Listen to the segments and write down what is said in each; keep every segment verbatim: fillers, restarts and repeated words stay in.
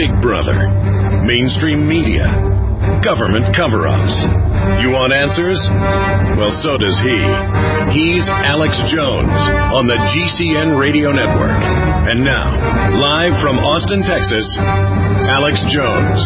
Big Brother, mainstream media, government cover-ups. You want answers? Well, so does he. He's Alex Jones on the G C N Radio Network. And now, live from Austin, Texas, Alex Jones.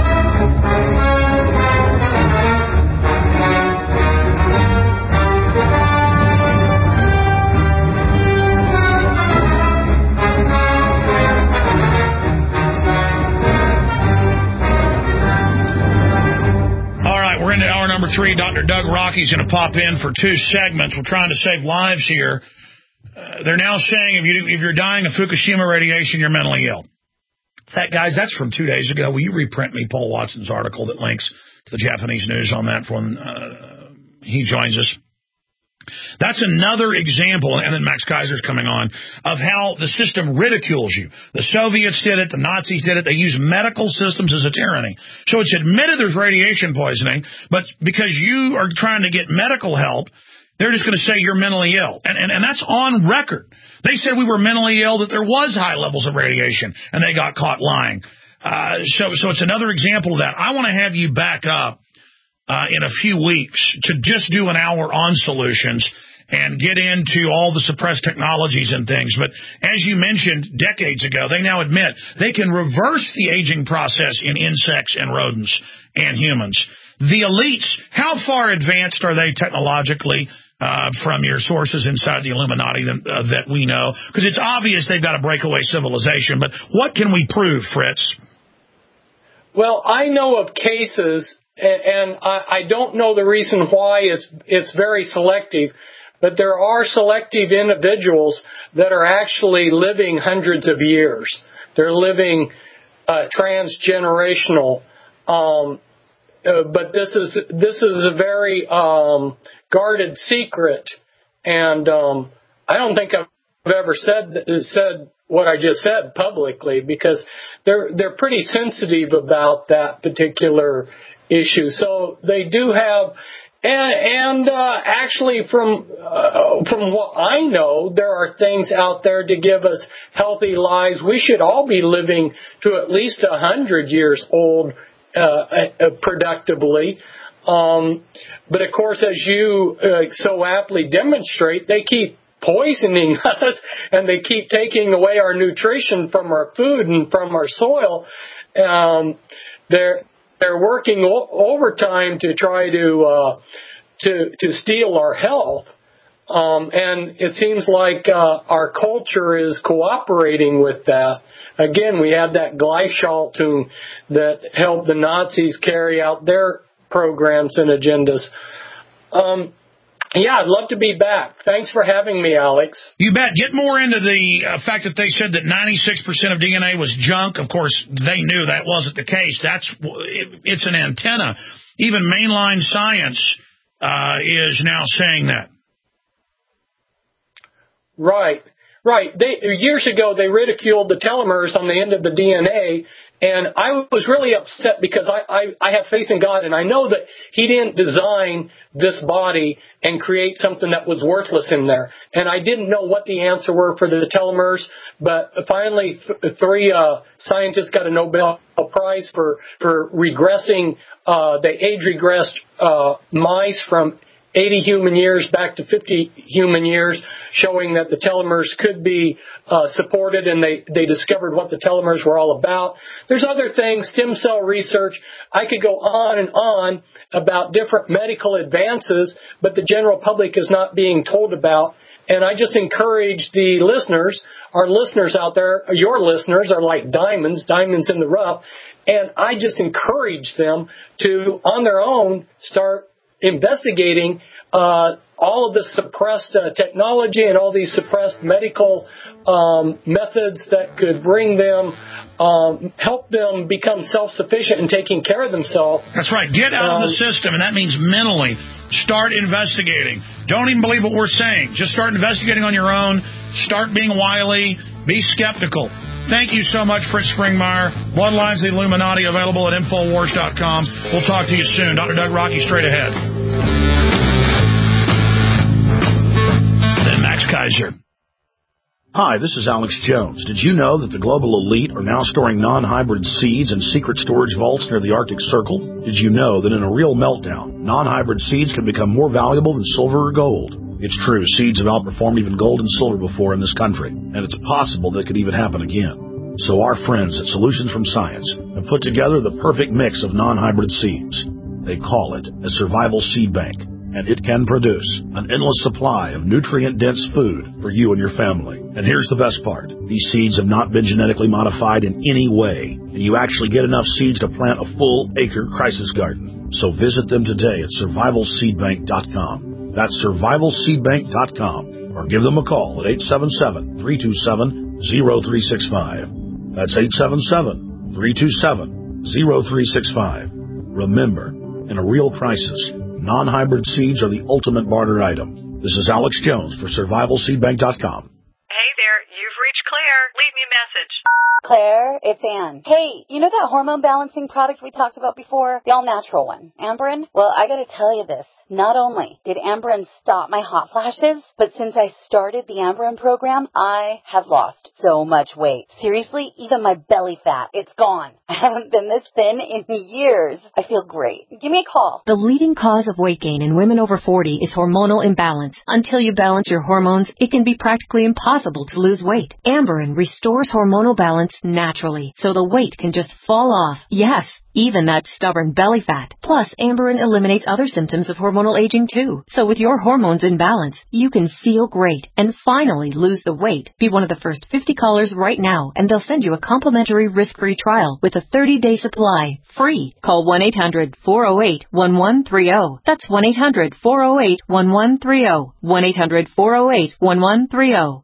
Into hour number three, Doctor Doug Rocky's going to pop in for two segments. We're trying to save lives here. Uh, they're now saying if, you, if you're dying of Fukushima radiation, you're mentally ill. That, guys, that's from two days ago. Will you reprint me Paul Watson's article that links to the Japanese news on that for when uh, he joins us? That's another example, and then Max Kaiser's coming on, of how the system ridicules you. The Soviets did it. The Nazis did it. They use medical systems as a tyranny. So it's admitted there's radiation poisoning, but because you are trying to get medical help, they're just going to say you're mentally ill. And, and, and that's on record. They said we were mentally ill, that there was high levels of radiation, and they got caught lying. Uh, so, so it's another example of that. I want to have you back up Uh, in a few weeks to just do an hour on solutions and get into all the suppressed technologies and things. But as you mentioned decades ago, they now admit they can reverse the aging process in insects and rodents and humans. The elites, how far advanced are they technologically uh, from your sources inside the Illuminati uh, that we know? Because it's obvious they've got a breakaway civilization. But what can we prove, Fritz? Well, I know of cases, and I don't know the reason why it's it's very selective, but there are selective individuals that are actually living hundreds of years. They're living uh, transgenerational, um, uh, but this is this is a very um, guarded secret, and um, I don't think I've ever said said what I just said publicly, because they're they're pretty sensitive about that particular issue. So they do have, and, and uh, actually from uh, from what I know, there are things out there to give us healthy lives. We should all be living to at least a hundred years old uh, productively. Um, but of course, as you uh, so aptly demonstrate, they keep poisoning us, and they keep taking away our nutrition from our food and from our soil. Um, they're They're working o- overtime to try to uh, to to steal our health, um, and it seems like uh, our culture is cooperating with that. Again, we have that Gleichschaltung that helped the Nazis carry out their programs and agendas. Um, Yeah, I'd love to be back. Thanks for having me, Alex. You bet. Get more into the uh, fact that they said that ninety-six percent of D N A was junk. Of course, they knew that wasn't the case. That's it, it's an antenna. Even mainline science uh, is now saying that. Right, right. They, years ago, they ridiculed the telomeres on the end of the D N A, and I was really upset because I, I, I have faith in God, and I know that He didn't design this body and create something that was worthless in there. And I didn't know what the answer were for the telomeres, but finally th- three uh, scientists got a Nobel Prize for, for regressing, uh, they age-regressed uh, mice from eighty human years back to fifty human years, showing that the telomeres could be uh, supported, and they, they discovered what the telomeres were all about. There's other things, stem cell research. I could go on and on about different medical advances, but the general public is not being told about. And I just encourage the listeners, our listeners out there, your listeners are like diamonds, diamonds in the rough, and I just encourage them to, on their own, start investigating uh, all of the suppressed uh, technology and all these suppressed medical um, methods that could bring them, um, help them become self-sufficient in taking care of themselves. That's right. Get out um, of the system, and that means mentally. Start investigating. Don't even believe what we're saying. Just start investigating on your own. Start being wily. Be skeptical. Thank you so much, Fritz Springmeier. Bloodlines of the Illuminati, available at Infowars dot com. We'll talk to you soon. Doctor Doug Rocky, straight ahead. Then Max Kaiser. Hi, this is Alex Jones. Did you know that the global elite are now storing non-hybrid seeds in secret storage vaults near the Arctic Circle? Did you know that in a real meltdown, non-hybrid seeds can become more valuable than silver or gold? It's true, seeds have outperformed even gold and silver before in this country, and it's possible that could even happen again. So our friends at Solutions from Science have put together the perfect mix of non-hybrid seeds. They call it a survival seed bank, and it can produce an endless supply of nutrient-dense food for you and your family. And here's the best part. These seeds have not been genetically modified in any way, and you actually get enough seeds to plant a full acre crisis garden. So visit them today at survival seed bank dot com. That's survival seed bank dot com, or give them a call at eight seven seven, three two seven, zero three six five. That's eight seven seven, three two seven, zero three six five. Remember, in a real crisis, non-hybrid seeds are the ultimate barter item. This is Alex Jones for survival seed bank dot com. Hey there, you've reached Claire. Leave me a message. Claire, it's Ann. Hey, you know that hormone balancing product we talked about before? The all-natural one, Amberen? Well, I gotta tell you this. Not only did Amberen stop my hot flashes, but since I started the Amberen program, I have lost so much weight. Seriously, even my belly fat, it's gone. I haven't been this thin in years. I feel great. Give me a call. The leading cause of weight gain in women over forty is hormonal imbalance. Until you balance your hormones, it can be practically impossible to lose weight. Amberen restores hormonal balance naturally, so the weight can just fall off. Yes, even that stubborn belly fat. Plus, Amberen eliminates other symptoms of hormonal aging too. So with your hormones in balance, you can feel great and finally lose the weight. Be one of the first fifty callers right now, and they'll send you a complimentary risk-free trial with a thirty-day supply, free. Call one eight hundred, four oh eight, one one three oh. That's one eight hundred, four oh eight, one one three oh. one eight hundred, four oh eight, one one three oh.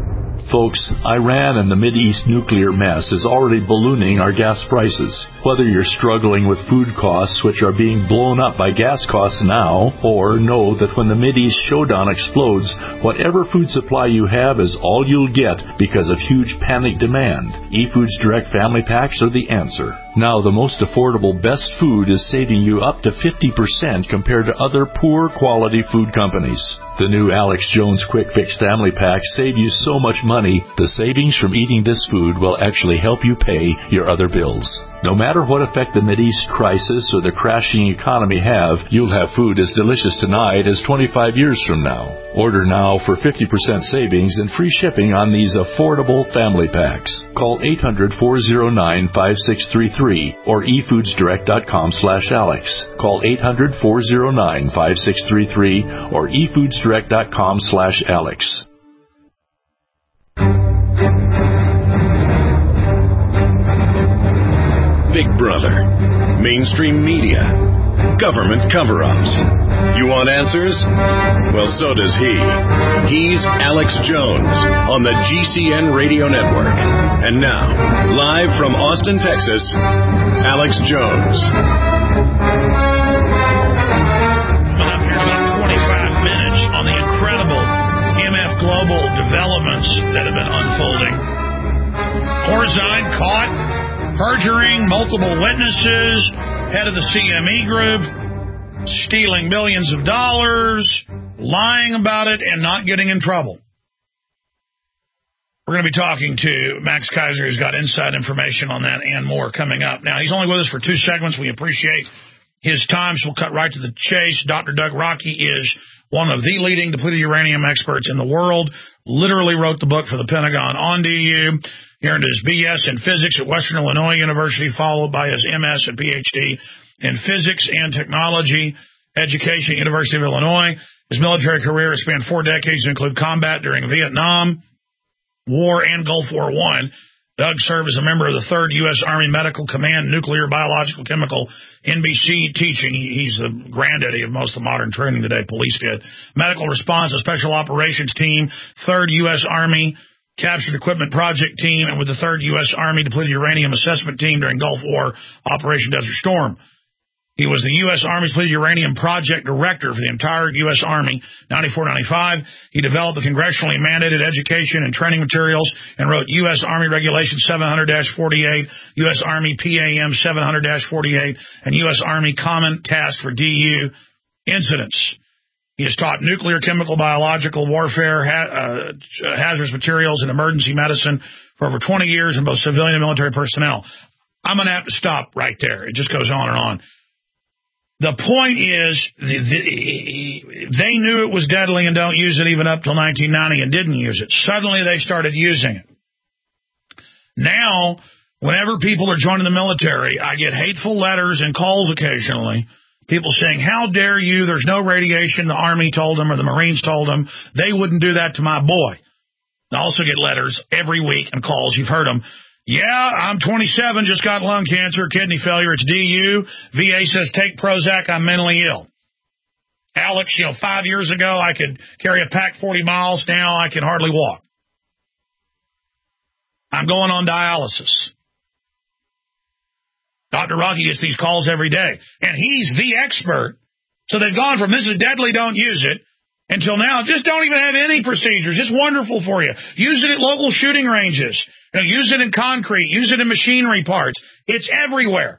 Folks, Iran and the Mideast nuclear mess is already ballooning our gas prices. Whether you're struggling with food costs, which are being blown up by gas costs now, or know that when the Mideast showdown explodes, whatever food supply you have is all you'll get because of huge panic demand, eFoods Direct Family Packs are the answer. Now, the most affordable best food is saving you up to fifty percent compared to other poor quality food companies. The new Alex Jones Quick Fix Family Packs save you so much money, the savings from eating this food will actually help you pay your other bills. No matter what effect the Mideast crisis or the crashing economy have, you'll have food as delicious tonight as twenty-five years from now. Order now for fifty percent savings and free shipping on these affordable family packs. Call eight hundred, four oh nine, five six three three or e foods direct dot com slash Alex. Call eight hundred, four oh nine, five six three three or e foods direct dot com slash Alex. Big Brother, mainstream media, government cover-ups. You want answers? Well, so does he. He's Alex Jones on the G C N Radio Network. And now, live from Austin, Texas, Alex Jones. Coming up here in about twenty-five minutes on the incredible M F Global developments that have been unfolding. Corzine caught perjuring multiple witnesses, head of the C M E group, stealing millions of dollars, lying about it, and not getting in trouble. We're going to be talking to Max Keiser, who's got inside information on that and more coming up. Now, he's only with us for two segments. We appreciate his time, so we'll cut right to the chase. Doctor Doug Rockey is one of the leading depleted uranium experts in the world, literally wrote the book for the Pentagon on D U. He earned his B S in physics at Western Illinois University, followed by his M S and P H D in physics and technology education at University of Illinois. His military career has spanned four decades, include combat during Vietnam War and Gulf War One. Doug served as a member of the third U S Army Medical Command Nuclear, Biological, Chemical, N B C teaching. He's the granddaddy of most of the modern training today, police did. Medical Response, a Special Operations Team, third U S Army Captured Equipment Project Team, and with the third U S Army Depleted Uranium Assessment Team during Gulf War Operation Desert Storm. He was the U S Army Depleted Uranium Project Director for the entire U S Army, ninety-four ninety-five. He developed the congressionally mandated education and training materials and wrote U S Army Regulation seven hundred dash forty-eight, U S Army P A M seven hundred dash forty-eight, and U S Army Common Task for D U Incidents. He has taught nuclear, chemical, biological warfare, ha- uh, hazardous materials, and emergency medicine for over twenty years in both civilian and military personnel. I'm going to have to stop right there. It just goes on and on. The point is, the, the, they knew it was deadly and don't use it even up till nineteen ninety and didn't use it. Suddenly they started using it. Now, whenever people are joining the military, I get hateful letters and calls occasionally. People saying, how dare you, there's no radiation, the Army told them or the Marines told them. They wouldn't do that to my boy. I also get letters every week and calls, you've heard them. Yeah, I'm twenty-seven, just got lung cancer, kidney failure, it's D U. V A says, take Prozac, I'm mentally ill. Alex, you know, five years ago, I could carry a pack forty miles. Now I can hardly walk. I'm going on dialysis. Doctor Rocky gets these calls every day, and he's the expert. So they've gone from this is deadly, don't use it, until now, just don't even have any procedures. It's wonderful for you. Use it at local shooting ranges. You know, use it in concrete. Use it in machinery parts. It's everywhere.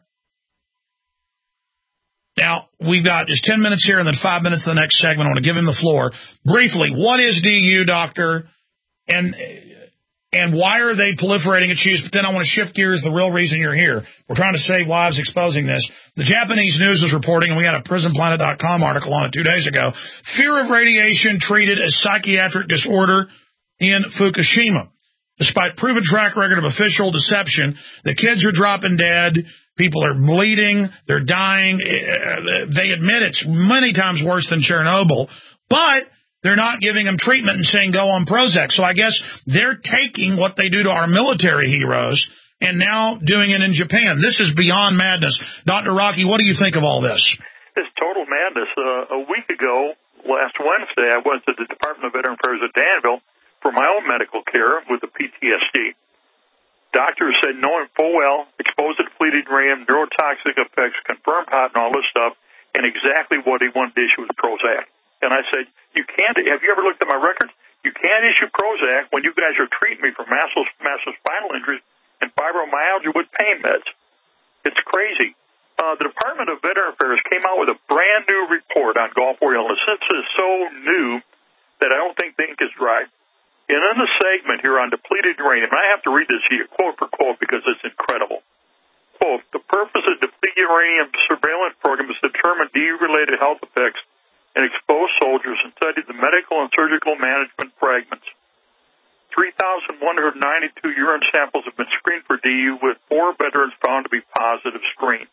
Now, we've got just ten minutes here and then five minutes to the next segment. I want to give him the floor. Briefly, what is D U, doctor? And and why are they proliferating its use? But then I want to shift gears, the real reason you're here. We're trying to save lives exposing this. The Japanese news was reporting, and we had a prison planet dot com article on it two days ago, fear of radiation treated as psychiatric disorder in Fukushima. Despite proven track record of official deception, the kids are dropping dead. People are bleeding. They're dying. They admit it's many times worse than Chernobyl, but they're not giving them treatment and saying go on Prozac. So I guess they're taking what they do to our military heroes and now doing it in Japan. This is beyond madness. Doctor Rocky, what do you think of all this? It's total madness. Uh, a week ago, last Wednesday, I went to the Department of Veteran Affairs at Danville for my own medical care with the P T S D. Doctors said, knowing full well, exposed to depleted uranium, neurotoxic effects, confirmed hot and all this stuff, and exactly what he wanted to issue was Prozac. And I said, you can't, have you ever looked at my records? You can't issue Prozac when you guys are treating me for massive, massive spinal injuries and fibromyalgia with pain meds. It's crazy. Uh, the Department of Veteran Affairs came out with a brand new report on Gulf War illness. This is so new that I don't think the ink is dry. And in the segment here on depleted uranium, and I have to read this here quote for quote because it's incredible. Quote, the purpose of depleted uranium surveillance program is to determine D U-related health effects and exposed soldiers and study the medical and surgical management fragments. three thousand one hundred ninety-two urine samples have been screened for D U, with four veterans found to be positive screen.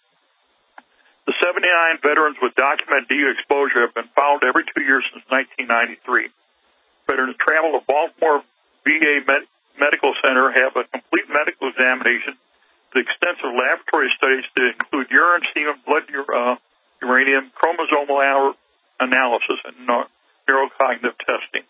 The seventy-nine veterans with documented D U exposure have been followed every two years since nineteen ninety-three. Veterans travel to Baltimore V A Med- Medical Center, have a complete medical examination with extensive laboratory studies to include urine, semen, blood uh, uranium, chromosomal analysis, and neurocognitive testing.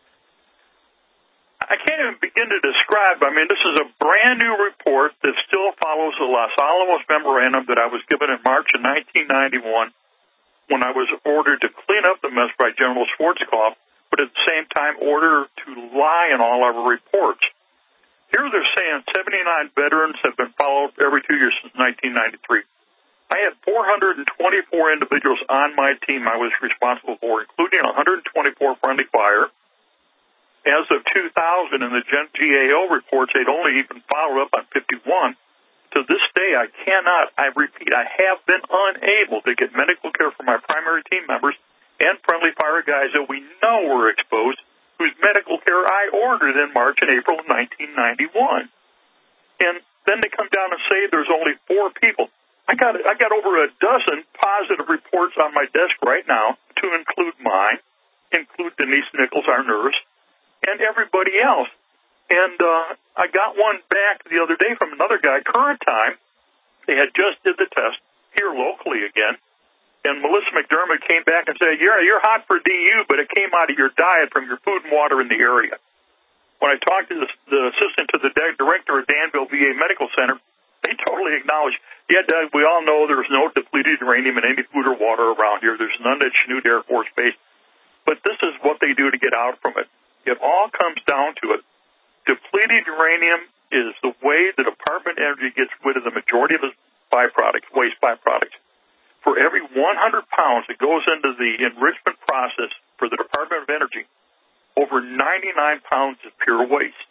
I can't even begin to describe. I mean, this is a brand new report that still follows the Los Alamos Memorandum that I was given in March of nineteen ninety-one when I was ordered to clean up the mess by General Schwarzkopf, but at the same time order to lie in all our reports. Here they're saying seventy-nine veterans have been followed every two years since nineteen ninety-three. I had four hundred twenty-four individuals on my team I was responsible for, including one hundred twenty-four friendly fire. As of two thousand, in the G A O reports, they'd only even followed up on fifty-one. To this day, I cannot, I repeat, I have been unable to get medical care for my primary team members and friendly fire guys that we know were exposed, whose medical care I ordered in March and April of nineteen ninety-one. And then they come down and say there's only four people. I got I got over a dozen positive reports on my desk right now, to include mine, include Denise Nichols, our nurse, and everybody else. And uh, I got one back the other day from another guy, current time. They had just did the test here locally again. And Melissa McDermott came back and said, you're, you're hot for D U, but it came out of your diet from your food and water in the area. When I talked to the, the assistant to the director at Danville V A Medical Center, they totally acknowledged, yeah, Doug, we all know there's no depleted uranium in any food or water around here. There's none at Chanute Air Force Base. But this is what they do to get out from it. It all comes down to it. Depleted uranium is the way the Department of Energy gets rid of the majority of its byproducts, waste byproducts. for every one hundred pounds that goes into the enrichment process for the Department of Energy, over ninety-nine pounds is pure waste.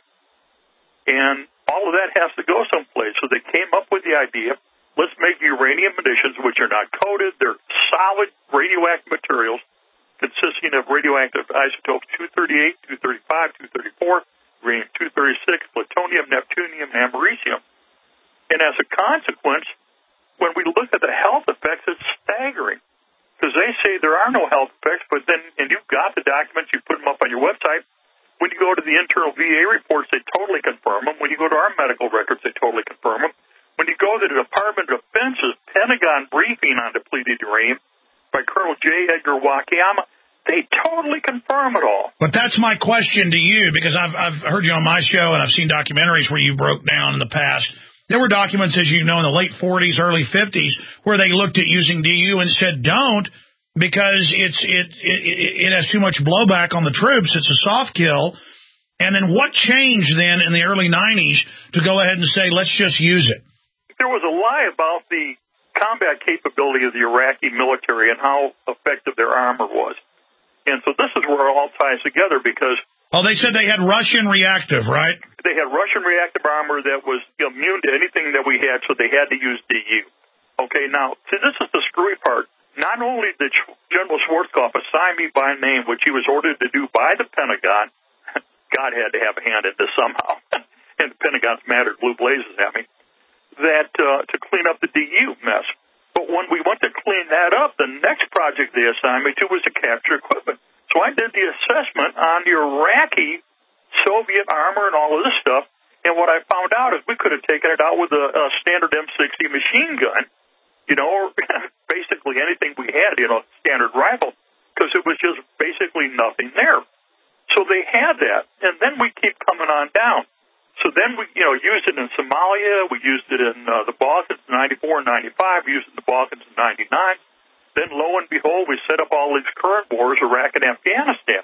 And all of that has to go someplace. So they came up with the idea, let's make uranium munitions, which are not coated. They're solid radioactive materials consisting of radioactive isotopes two thirty-eight, two thirty-five, two thirty-four, uranium two thirty-six, plutonium, neptunium, and americium. And as a consequence, when we look at the health effects, it's staggering. Because they say there are no health effects, but then, and you've got the documents, you put them up on your website. When you go to the internal V A reports, they totally confirm them. When you go to our medical records, they totally confirm them. When you go to the Department of Defense's Pentagon briefing on depleted uranium by Colonel J. Edgar Wakayama, they totally confirm it all. But that's my question to you, because I've, I've heard you on my show, and I've seen documentaries where you broke down in the past. There were documents, as you know, in the late forties, early fifties, where they looked at using D U and said don't, because it's it, it it has too much blowback on the troops. It's a soft kill. And then what changed then in the early nineties to go ahead and say, let's just use it? There was a lie about the combat capability of the Iraqi military and how effective their armor was. And so this is where it all ties together, because... Oh, they said they had Russian reactive, right? They had Russian reactive armor that was immune to anything that we had, so they had to use D U. Okay, now, see, this is the screwy part. Not only did General Schwarzkopf assign me by name, which he was ordered to do by the Pentagon, God had to have a hand in this somehow, and the Pentagon's mad at blue blazes at me, that uh, to clean up the D U mess. But when we went to clean that up, the next project they assigned me to was to capture equipment. So I did the assessment on the Iraqi Soviet armor and all of this stuff, and what I found out is we could have taken it out with a, a standard M sixty machine gun, you know, or basically anything we had, you know, standard rifle, because it was just basically nothing there. So they had that, and then we keep coming on down. So then we, you know, used it in Somalia, we used it in uh, the Balkans in ninety-four and ninety-five, we used it in the Balkans in ninety-nine. Then, lo and behold, we set up all these current wars, Iraq and Afghanistan.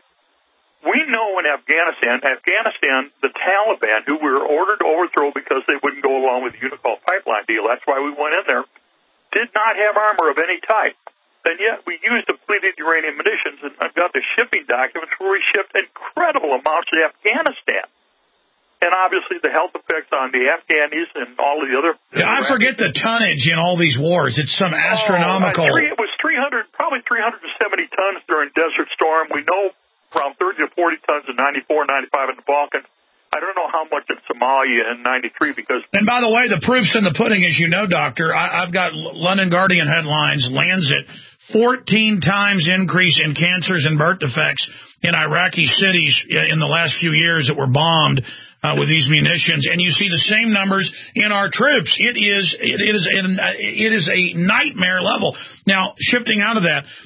We know in Afghanistan, Afghanistan, the Taliban, who were ordered to overthrow because they wouldn't go along with the Unicol pipeline deal, that's why we went in there, did not have armor of any type. And yet we used depleted uranium munitions, and I've got the shipping documents where we shipped incredible amounts to Afghanistan. And obviously the health effects on the Afghanis and all of the other... Yeah, I forget the tonnage in all these wars. It's some astronomical... Oh, uh, three, it was three hundred, probably three hundred seventy tons during Desert Storm. We know around thirty to forty tons in ninety-four, ninety-five in the Balkans. I don't know how much in Somalia in ninety-three because... And by the way, the proof's in the pudding, as you know, Doctor. I, I've got London Guardian headlines, Lancet, fourteen times increase in cancers and birth defects in Iraqi cities in the last few years that were bombed uh, with these munitions. And you see the same numbers in our troops. It is, it is, it is a nightmare level. Now, shifting out of that,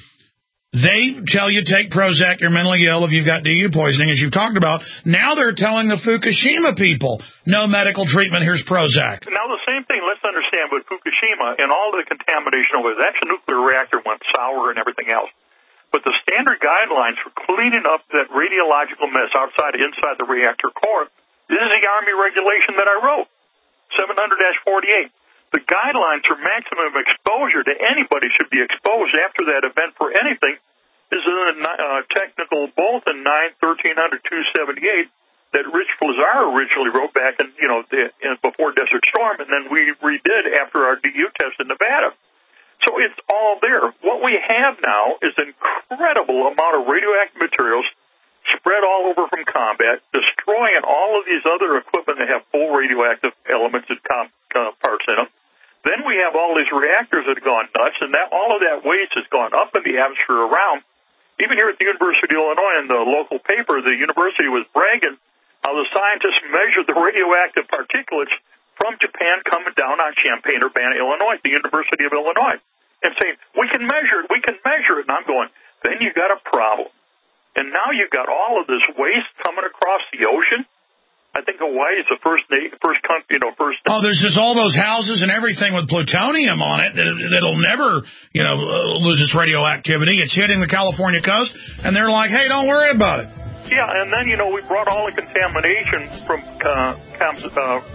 they tell you take Prozac, you're mentally ill if you've got D U poisoning, as you've talked about. Now they're telling the Fukushima people, no medical treatment, here's Prozac. Now the same thing, let's understand, with Fukushima and all the contamination over there, that's a nuclear reactor went sour and everything else. But the standard guidelines for cleaning up that radiological mess outside and inside the reactor core, this is the Army regulation that I wrote, seven hundred dash forty-eight. The guidelines for maximum exposure to anybody should be exposed after that event for anything is in the uh, technical bulletin nine thirteen hundred two seventy-eight that Rich Flazar originally wrote back in, you know, the, in, before Desert Storm, and then we redid after our D U test in Nevada. So it's all there. What we have now is an incredible amount of radioactive materials spread all over from combat, destroying all of these other equipment that have full radioactive elements and com- uh, parts in them. Then we have all these reactors that have gone nuts, and that all of that waste has gone up in the atmosphere around. Even here at the University of Illinois, in the local paper, the university was bragging how the scientists measured the radioactive particulates from Japan coming down on Champaign-Urbana, Illinois, the University of Illinois, and saying, we can measure it, we can measure it. And I'm going, then you got a problem. And now you've got all of this waste coming across the ocean. I think Hawaii is the first, first country, you know, first. Oh, there's just all those houses and everything with plutonium on it that, that'll never, you know, lose its radioactivity. It's hitting the California coast, and they're like, hey, don't worry about it. Yeah, and then, you know, we brought all the contamination from uh, uh,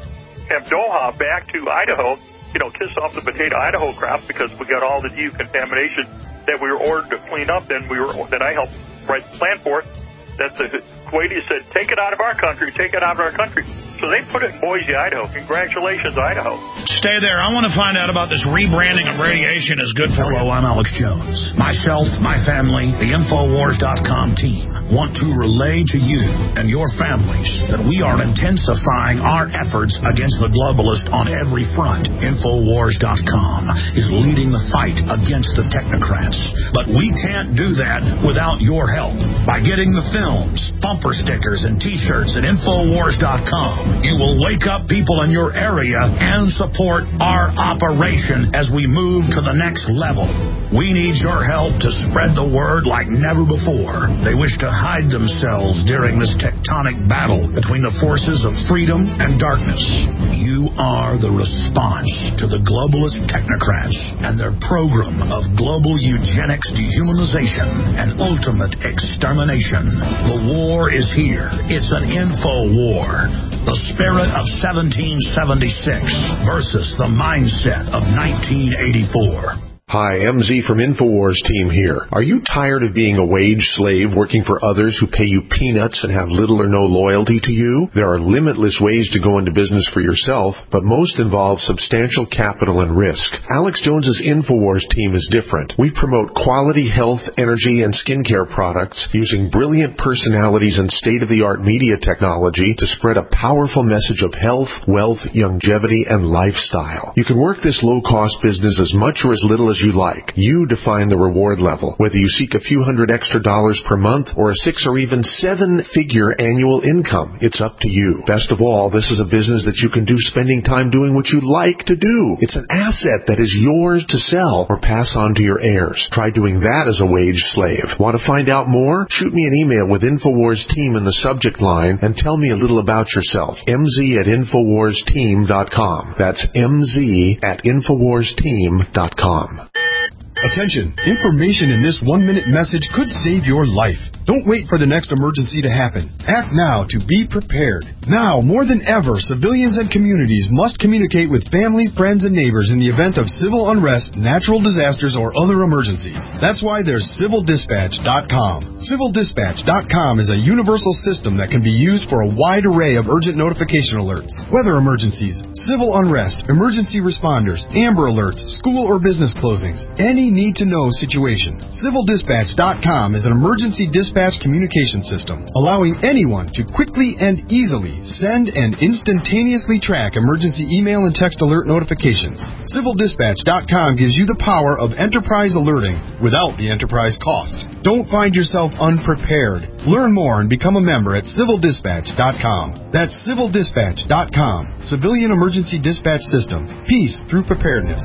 have Doha back to Idaho, you know, kiss off the potato Idaho crop because we got all the decontamination that we were ordered to clean up, and we were that I helped write the plan for it. That the Kuwaitis said, take it out of our country, take it out of our country. So they put it in Boise, Idaho. Congratulations, Idaho. Stay there. I want to find out about this rebranding of radiation is good for Hello, you. I'm Alex Jones. Myself, my family, the Infowars dot com team want to relay to you and your families that we are intensifying our efforts against the globalist on every front. Infowars dot com is leading the fight against the technocrats. But we can't do that without your help. By getting the films, bumper stickers, and T-shirts at Infowars dot com, you will wake up people in your area and support our operation as we move to the next level. We need your help to spread the word like never before. They wish to hide themselves during this tectonic battle between the forces of freedom and darkness. You are the response to the globalist technocrats and their program of global eugenics, dehumanization, and ultimate extermination. The war is here. It's an info war. The spirit of seventeen seventy-six versus the mindset of nineteen eighty-four. Hi, M Z from Infowars team here. Are you tired of being a wage slave working for others who pay you peanuts and have little or no loyalty to you? There are limitless ways to go into business for yourself, but most involve substantial capital and risk. Alex Jones's Infowars team is different. We promote quality health, energy, and skincare products using brilliant personalities and state-of-the-art media technology to spread a powerful message of health, wealth, longevity, and lifestyle. You can work this low-cost business as much or as little as you like. You define the reward level, whether you seek a few hundred extra dollars per month or a six or even seven-figure annual income. It's up to you. Best of all, this is a business that you can do spending time doing what you like to do. It's an asset that is yours to sell or pass on to your heirs. Try doing that as a wage slave. Want to find out more? Shoot me an email with Infowars Team in the subject line and tell me a little about yourself. M Z at Infowars Team dot com. That's M Z at Infowars Team dot com. Attention! Information in this one-minute message could save your life. Don't wait for the next emergency to happen. Act now to be prepared. Now, more than ever, civilians and communities must communicate with family, friends, and neighbors in the event of civil unrest, natural disasters, or other emergencies. That's why there's Civil Dispatch dot com. Civil Dispatch dot com is a universal system that can be used for a wide array of urgent notification alerts. Weather emergencies, civil unrest, emergency responders, Amber Alerts, school or business closings, any need-to-know situation. Civil Dispatch dot com is an emergency dispatch communication system, allowing anyone to quickly and easily send and instantaneously track emergency email and text alert notifications. Civil Dispatch dot com gives you the power of enterprise alerting without the enterprise cost. Don't find yourself unprepared. Learn more and become a member at Civil Dispatch dot com. That's Civil Dispatch dot com. Civilian Emergency Dispatch System. Peace through preparedness.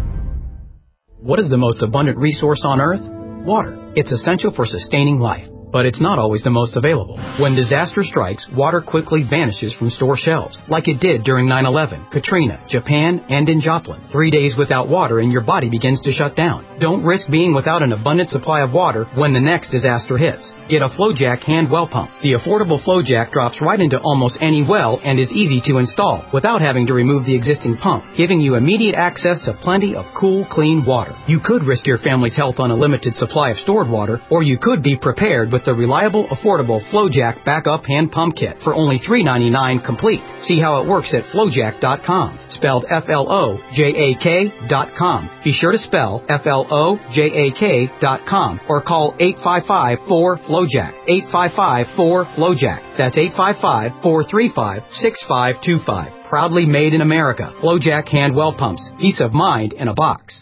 What is the most abundant resource on Earth? Water. It's essential for sustaining life, but it's not always the most available. When disaster strikes, water quickly vanishes from store shelves, like it did during nine eleven, Katrina, Japan, and in Joplin. Three days without water and your body begins to shut down. Don't risk being without an abundant supply of water when the next disaster hits. Get a FlowJack hand well pump. The affordable FlowJack drops right into almost any well and is easy to install without having to remove the existing pump, giving you immediate access to plenty of cool, clean water. You could risk your family's health on a limited supply of stored water, or you could be prepared with the reliable, affordable FlowJack Backup Hand Pump Kit for only three ninety-nine complete. See how it works at FlowJack dot com, spelled F L O J A K dot com. Be sure to spell F L O J A K dot com or call eight five five, four, FlowJack, eight five five, four, FlowJack. That's eight five five, four three five, six five two five. Proudly made in America. FlowJack Hand Well Pumps. Peace of mind in a box.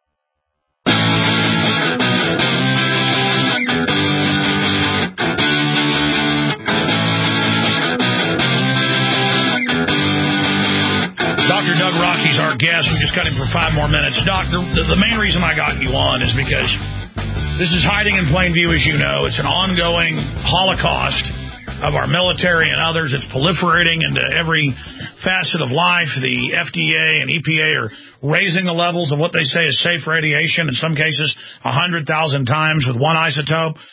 Doctor Doug Rocky's our guest. We just got him for five more minutes. Doctor, the, the main reason I got you on is because this is hiding in plain view, as you know. It's an ongoing holocaust of our military and others. It's proliferating into every facet of life. The F D A and E P A are raising the levels of what they say is safe radiation, in some cases one hundred thousand times with one isotope.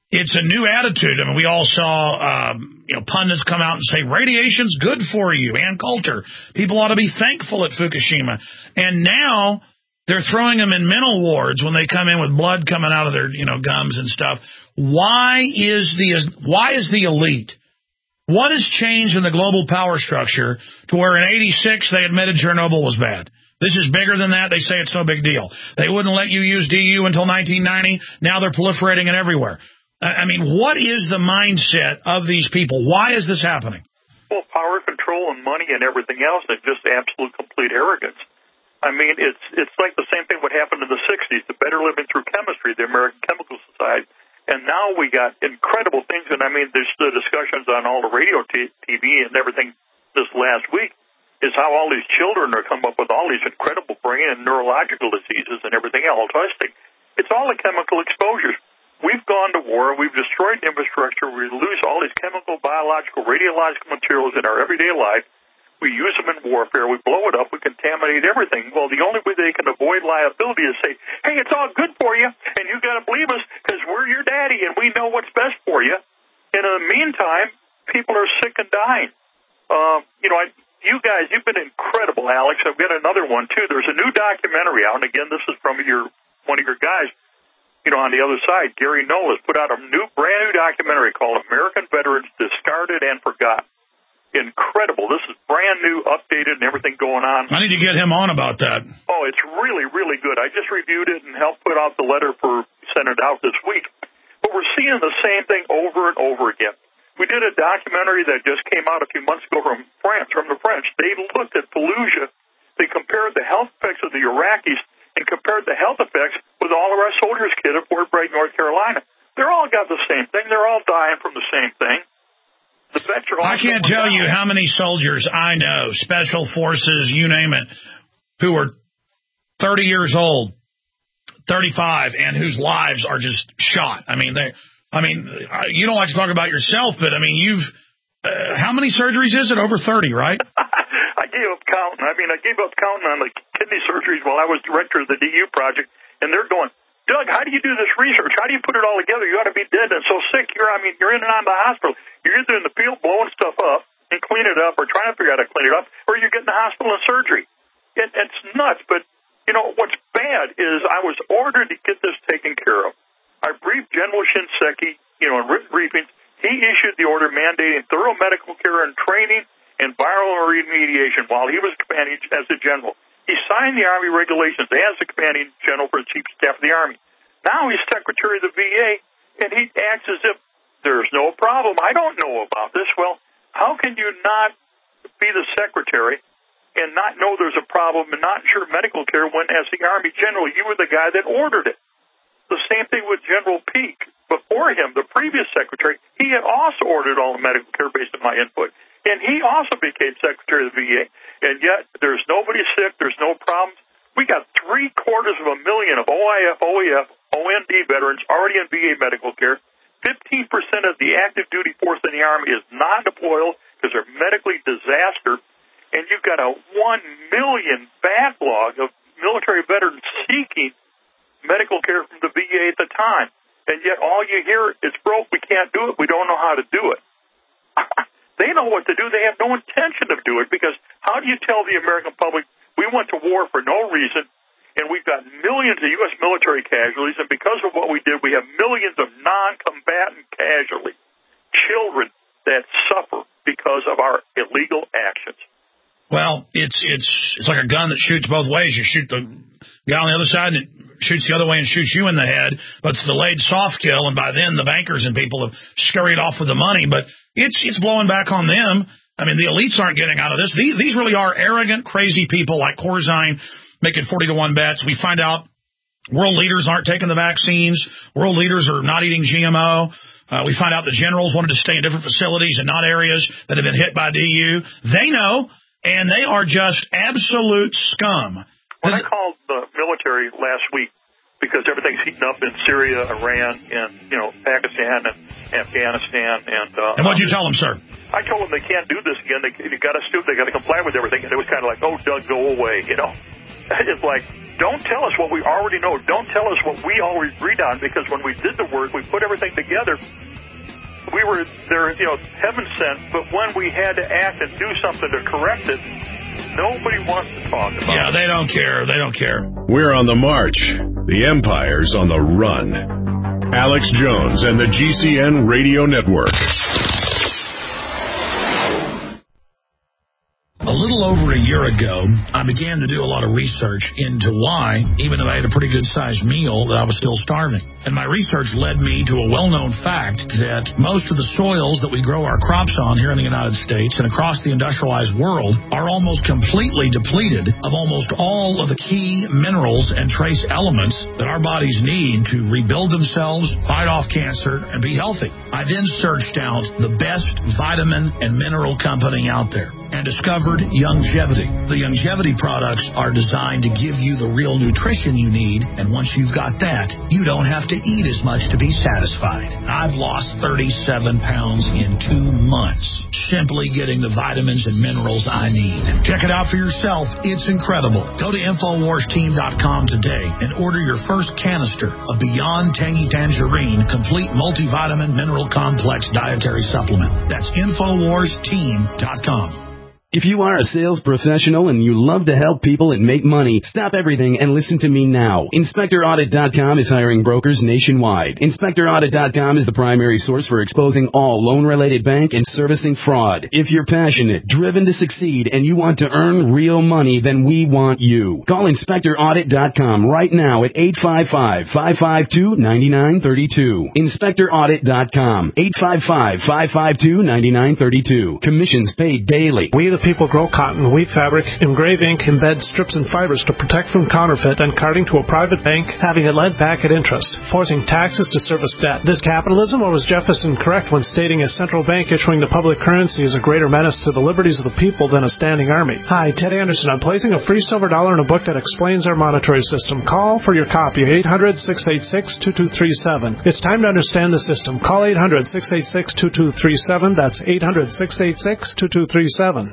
it's a new attitude. I mean, we all saw um, you know, pundits come out and say, radiation's good for you. Ann Coulter. People ought to be thankful at Fukushima. And now they're throwing them in mental wards when they come in with blood coming out of their, you know, gums and stuff. Why is the why is the elite? What has changed in the global power structure to where in eighty-six they admitted Chernobyl was bad? This is bigger than that. They say it's no big deal. They wouldn't let you use D U until nineteen ninety. Now they're proliferating it everywhere. I mean, what is the mindset of these people? Why is this happening? Well, power control and money and everything else is just absolute complete arrogance. I mean, it's it's like the same thing what happened in the sixties, the Better Living Through Chemistry, the American Chemical Society. And now we got incredible things. And, I mean, there's the discussions on all the radio t- TV and everything this last week is how all these children are coming up with all these incredible brain and neurological diseases and everything else. It's all the chemical exposures. We've gone to war. We've destroyed infrastructure. We lose all these chemical, biological, radiological materials in our everyday life. We use them in warfare. We blow it up. We contaminate everything. Well, the only way they can avoid liability is say, hey, it's all good for you, and you got to believe us because we're your daddy, and we know what's best for you. And in the meantime, people are sick and dying. Uh, you know, I, you guys, you've been incredible, Alex. I've got another one, too. There's a new documentary out, and again, this is from your one of your guys. You know, on the other side, Gary Null has put out a new, brand new documentary called American Veterans Discarded and Forgotten. Incredible. This is brand new, updated, and everything going on. I need to get him on about that. Oh, it's really, really good. I just reviewed it and helped put out the letter for send it out this week. But we're seeing the same thing over and over again. We did a documentary that just came out a few months ago from France, from the French. They looked at Fallujah. They compared the health effects of the Iraqis and compared the health effects with all of our soldiers' kit at Fort Bragg, North Carolina. They're all got the same thing. They're all dying from the same thing. The vets are all I can't tell you how many soldiers I know, special forces, you name it, who are thirty years old, thirty-five, and whose lives are just shot. I mean, they. I mean, you don't like to talk about yourself, but I mean, you've. Uh, how many surgeries is it? Over thirty, right? I gave up counting. I mean, I gave up counting on the kidney surgeries while I was director of the D U project, and they're going, Doug, how do you do this research? How do you put it all together? You ought to be dead and so sick. You're, I mean, you're in and out of the hospital. You're either in the field blowing stuff up and clean it up or trying to figure out how to clean it up, or you're getting the hospital and surgery. It, it's nuts. But, you know, what's bad is I was ordered to get this taken care of. I briefed General Shinseki, you know, in written briefings. He issued the order mandating thorough medical care and training and viral remediation while he was commanding as a general. He signed the Army regulations as the commanding general for the Chief of Staff of the Army. Now he's Secretary of the V A, and he acts as if there's no problem. I don't know about this. Well, how can you not be the Secretary and not know there's a problem and not ensure medical care when, as the Army General, you were the guy that ordered it? The same thing with General Peake. Before him, the previous Secretary, he had also ordered all the medical care based on my input. And he also became Secretary of the V A. And yet, there's nobody sick, there's no problems. We got three quarters of a million of O I F, O E F, O N D veterans already in V A medical care. fifteen percent of the active duty force in the Army is non-deployable because they're medically disaster. And you've got a one million backlog of military veterans seeking medical care from the V A at the time. And yet all you hear is broke, we can't do it, we don't know how to do it. They know what to do. They have no intention of doing it because how do you tell the American public we went to war for no reason and we've got millions of U S military casualties, and because of what we did, we have millions of non-combatant casualties, children that suffer because of our illegal actions. Well, it's it's it's like a gun that shoots both ways. You shoot the guy on the other side, and it shoots the other way and shoots you in the head. But it's a delayed soft kill, and by then the bankers and people have scurried off with the money. But it's it's blowing back on them. I mean, the elites aren't getting out of this. These, these really are arrogant, crazy people like Corzine making forty to one bets. We find out world leaders aren't taking the vaccines. World leaders are not eating G M O. Uh, we find out the generals wanted to stay in different facilities and not areas that have been hit by D U. They know. And they are just absolute scum. When I called the military last week, because everything's heating up in Syria, Iran, and, you know, Pakistan and Afghanistan. And uh, and what did you tell them, sir? I told them they can't do this again. They, they got to stoop. They got to comply with everything. And it was kind of like, oh, Doug, go away, you know. it's like, don't tell us what we already know. Don't tell us what we already agreed on, because when we did the work, we put everything together. We were there, you know, heaven sent, but when we had to act and do something to correct it, nobody wants to talk about it. Yeah, they don't care. They don't care. We're on the march. The empire's on the run. Alex Jones and the G C N Radio Network. A little over a year ago, I began to do a lot of research into why, even though I had a pretty good-sized meal, that I was still starving. And my research led me to a well-known fact that most of the soils that we grow our crops on here in the United States and across the industrialized world are almost completely depleted of almost all of the key minerals and trace elements that our bodies need to rebuild themselves, fight off cancer, and be healthy. I then searched out the best vitamin and mineral company out there and discovered Youngevity. The Youngevity products are designed to give you the real nutrition you need, and once you've got that, you don't have to eat as much to be satisfied. I've lost thirty-seven pounds in two months, simply getting the vitamins and minerals I need. Check it out for yourself. It's incredible. Go to Infowars Team dot com today and order your first canister of Beyond Tangy Tangerine Complete Multivitamin Mineral Complex Dietary Supplement. That's Infowars Team dot com. If you are a sales professional and you love to help people and make money, stop everything and listen to me now. Inspector Audit dot com is hiring brokers nationwide. Inspector Audit dot com is the primary source for exposing all loan-related bank and servicing fraud. If you're passionate, driven to succeed, and you want to earn real money, then we want you. Call Inspector Audit dot com right now at eight five five, five five two, nine nine three two. Inspector Audit dot com, eight five five, five five two, nine nine three two. Commissions paid daily. We the people grow cotton, weave fabric, engrave ink, embed strips and fibers to protect from counterfeit and carting to a private bank, having it lent back at interest, forcing taxes to service debt. This capitalism, or was Jefferson correct when stating a central bank issuing the public currency is a greater menace to the liberties of the people than a standing army? Hi, Ted Anderson. I'm placing a free silver dollar in a book that explains our monetary system. Call for your copy, eight hundred, six eight six, two two three seven. It's time to understand the system. Call eight hundred, six eight six, two two three seven. That's eight hundred, six eight six, two two three seven.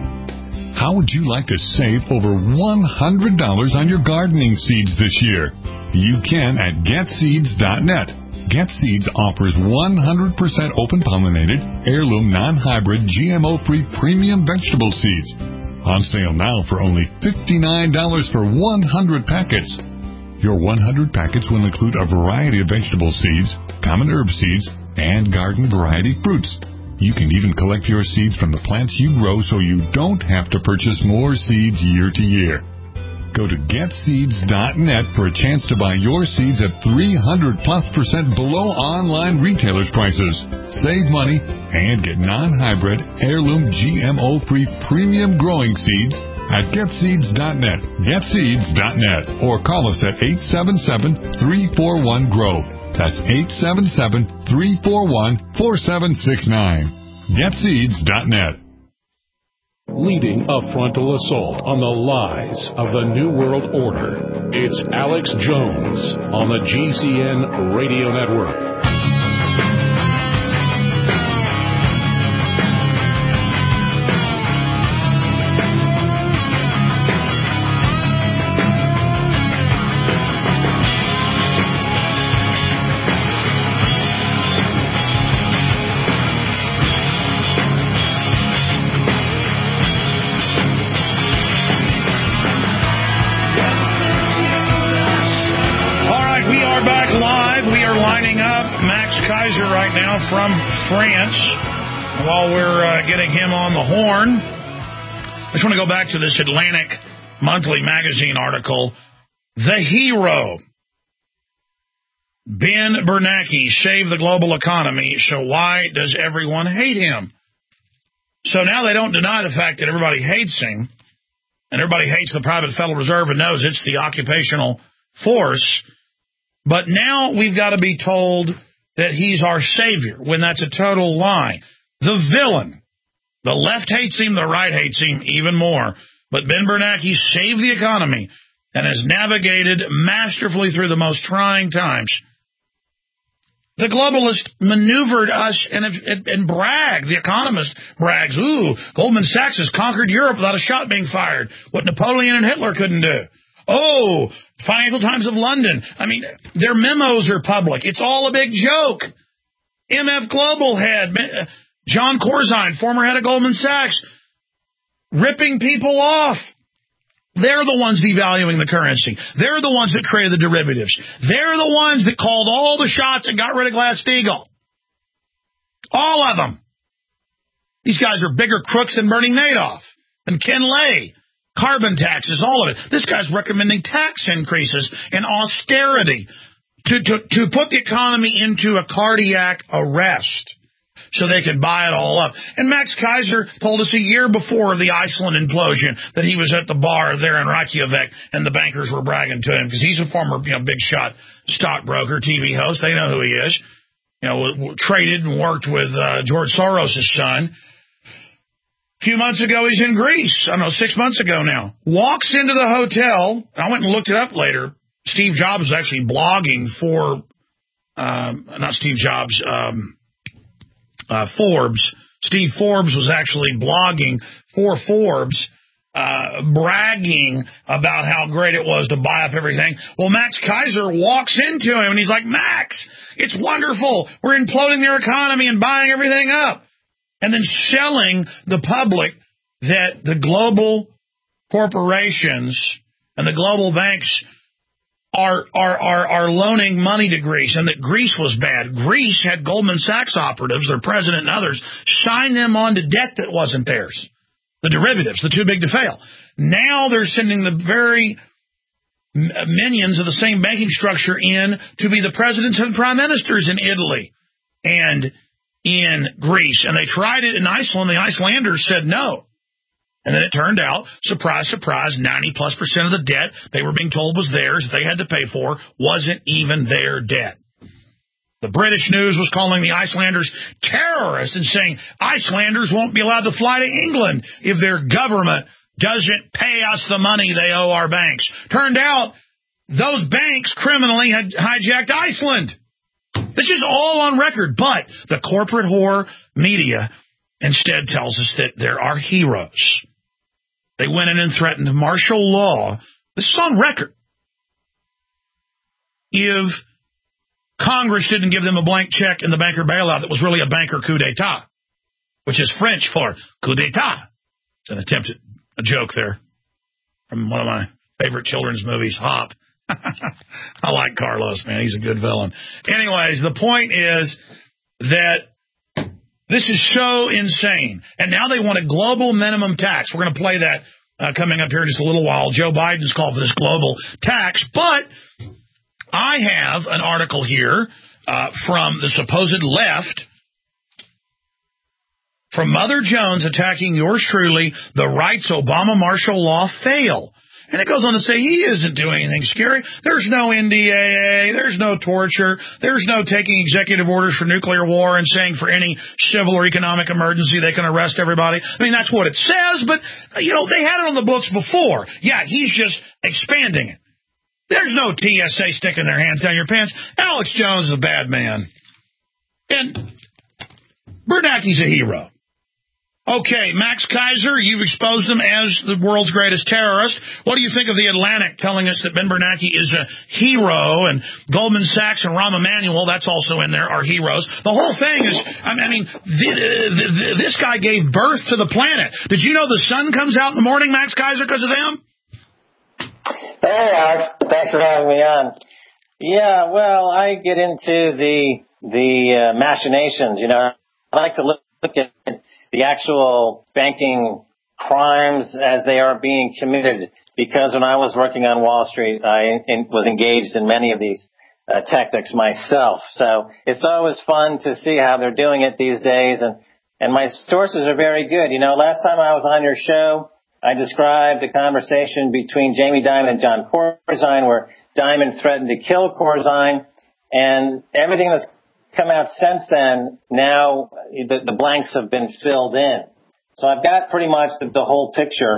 How would you like to save over one hundred dollars on your gardening seeds this year? You can at get seeds dot net. GetSeeds offers one hundred percent open-pollinated, heirloom, non-hybrid, G M O-free premium vegetable seeds. On sale now for only fifty-nine dollars for one hundred packets. Your one hundred packets will include a variety of vegetable seeds, common herb seeds, and garden variety fruits. You can even collect your seeds from the plants you grow so you don't have to purchase more seeds year to year. Go to get seeds dot net for a chance to buy your seeds at three hundred plus percent below online retailers' prices. Save money and get non-hybrid, heirloom, G M O-free premium growing seeds at get seeds dot net. get seeds dot net or call us at eight seven seven, three four one, G R O W. That's eight seven seven, three four one, four seven six nine. get seeds dot net. Leading a frontal assault on the lies of the New World Order, it's Alex Jones on the G C N Radio Network. Right now from France, while we're uh, getting him on the horn, I just want to go back to this Atlantic Monthly magazine article. The hero, Ben Bernanke, saved the global economy, so why does everyone hate him? So now they don't deny the fact that everybody hates him, and everybody hates the private Federal Reserve and knows it's the occupational force, but now we've got to be told that he's our savior, when that's a total lie. The villain. The left hates him, the right hates him even more. But Ben Bernanke saved the economy and has navigated masterfully through the most trying times. The globalists maneuvered us and, and, and bragged. The Economist brags, ooh, Goldman Sachs has conquered Europe without a shot being fired. What Napoleon and Hitler couldn't do. Oh, Financial Times of London. I mean, their memos are public. It's all a big joke. M F Global head, John Corzine, former head of Goldman Sachs, ripping people off. They're the ones devaluing the currency. They're the ones that created the derivatives. They're the ones that called all the shots and got rid of Glass-Steagall. All of them. These guys are bigger crooks than Bernie Madoff and Ken Lay. Carbon taxes, all of it. This guy's recommending tax increases and austerity to, to, to put the economy into a cardiac arrest so they can buy it all up. And Max Kaiser told us a year before the Iceland implosion that he was at the bar there in Reykjavik and the bankers were bragging to him because he's a former, you know, big shot stockbroker, T V host. They know who he is. You know, w- w- traded and worked with uh, George Soros' son. A few months ago, he's in Greece. I don't know, six months ago now. Walks into the hotel. I went and looked it up later. Steve Jobs was actually blogging for, um, not Steve Jobs, um, Uh, Forbes. Steve Forbes was actually blogging for Forbes, uh, bragging about how great it was to buy up everything. Well, Max Kaiser walks into him and he's like, Max, it's wonderful. We're imploding their economy and buying everything up. And then selling the public that the global corporations and the global banks Are, are are are loaning money to Greece, and that Greece was bad. Greece had Goldman Sachs operatives, their president and others, sign them on to debt that wasn't theirs. The derivatives, the too big to fail. Now they're sending the very minions of the same banking structure in to be the presidents and prime ministers in Italy and in Greece. And they tried it in Iceland. The Icelanders said no. And then it turned out, surprise, surprise, ninety plus percent of the debt they were being told was theirs, that they had to pay for, wasn't even their debt. The British news was calling the Icelanders terrorists and saying Icelanders won't be allowed to fly to England if their government doesn't pay us the money they owe our banks. Turned out, those banks criminally had hijacked Iceland. This is all on record, but the corporate whore media instead tells us that there are heroes. They went in and threatened martial law. This is on record. If Congress didn't give them a blank check in the banker bailout that was really a banker coup d'etat, which is French for coup d'etat. It's an attempt at a joke there from one of my favorite children's movies, Hop. I like Carlos, man. He's a good villain. Anyways, the point is that this is so insane. And now they want a global minimum tax. We're going to play that uh, coming up here in just a little while. Joe Biden's called for this global tax. But I have an article here uh, from the supposed left, from Mother Jones attacking yours truly, the rights Obama martial law fail. And it goes on to say he isn't doing anything scary. There's no N D A A. There's no torture. There's no taking executive orders for nuclear war and saying for any civil or economic emergency they can arrest everybody. I mean, that's what it says, but, you know, they had it on the books before. Yeah, he's just expanding it. There's no T S A sticking their hands down your pants. Alex Jones is a bad man. And Bernanke's a hero. Okay, Max Kaiser, you've exposed him as the world's greatest terrorist. What do you think of the Atlantic telling us that Ben Bernanke is a hero, and Goldman Sachs and Rahm Emanuel, that's also in there, are heroes? The whole thing is, I mean, the, the, the, this guy gave birth to the planet. Did you know the sun comes out in the morning, Max Kaiser, because of them? Hey, Alex. Thanks for having me on. Yeah, well, I get into the the uh, machinations, you know. I like to look, look at the actual banking crimes as they are being committed, because when I was working on Wall Street, I in, was engaged in many of these uh, tactics myself. So it's always fun to see how they're doing it these days, and, and my sources are very good. You know, last time I was on your show, I described the conversation between Jamie Dimon and John Corzine, where Dimon threatened to kill Corzine, and everything that's come out since then, now the, the blanks have been filled in. So I've got pretty much the, the whole picture.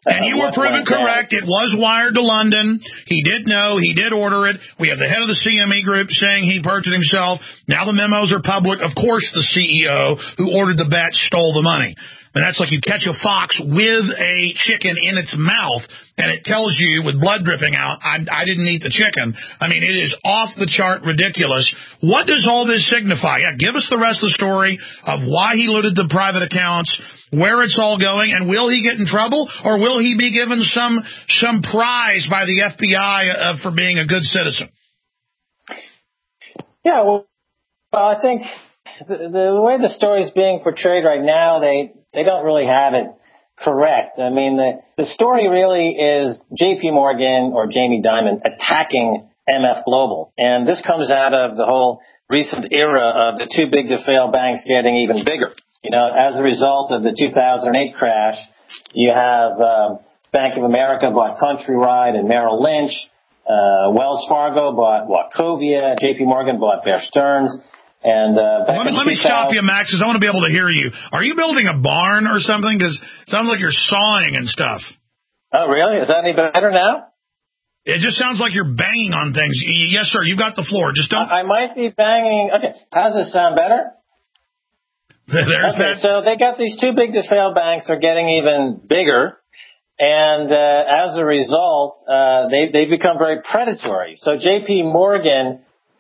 And you were proven correct. It was wired to London. He did know. He did order it. We have the head of the C M E group saying he purchased himself. Now the memos are public. Of course, the C E O who ordered the bet stole the money. And that's like you catch a fox with a chicken in its mouth, and it tells you with blood dripping out, I, I didn't eat the chicken. I mean, it is off the chart ridiculous. What does all this signify? Yeah, give us the rest of the story of why he looted the private accounts, where it's all going, and will he get in trouble, or will he be given some some prize by the F B I uh, for being a good citizen? Yeah, well, I think the, the way the story is being portrayed right now, they they don't really have it correct. I mean, the, the story really is J P Morgan or Jamie Dimon attacking M F Global. And this comes out of the whole recent era of the too big to fail banks getting even bigger. You know, as a result of the two thousand eight crash, you have um, Bank of America bought Countrywide and Merrill Lynch. Uh, Wells Fargo bought Wachovia. J P Morgan bought Bear Stearns. And uh, let me, let me stop you, Max, because I want to be able to hear you. Are you building a barn or something? Because it sounds like you're sawing and stuff. Oh, really? Is that any better now? It just sounds like you're banging on things. Yes, sir. You've got the floor. Just don't. I, I might be banging. Okay. How does this sound better? There's okay, that. So they got these too big to fail banks are getting even bigger. And uh, as a result, uh, they, they become very predatory. So J P Morgan